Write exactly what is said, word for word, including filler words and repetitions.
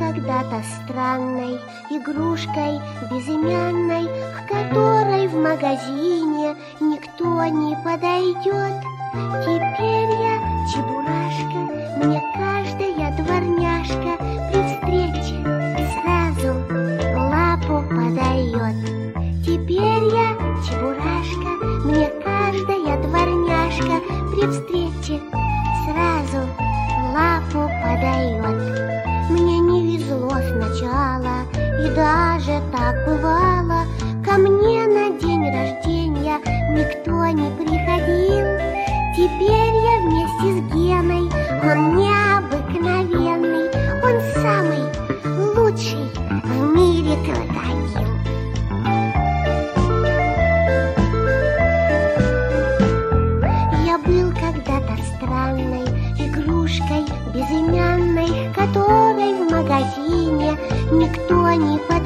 когда-то странной игрушкой безымянной, к которой в магазине никто не подойдет. Теперь я чебурашка, мне каждая дворняжка при встрече сразу лапу подает. Теперь я чебурашка, мне каждая дворняжка при встрече сразу лапу подает. Мне не везло сначала, и даже так бывало. Ко мне на день рождения никто не приходил. Теперь я вместе с Геной, он необыкновенный, он самый лучший в мире крокодил. Я был когда-то странной игрушкой безымянной, к которой в магазине никто не подойдет.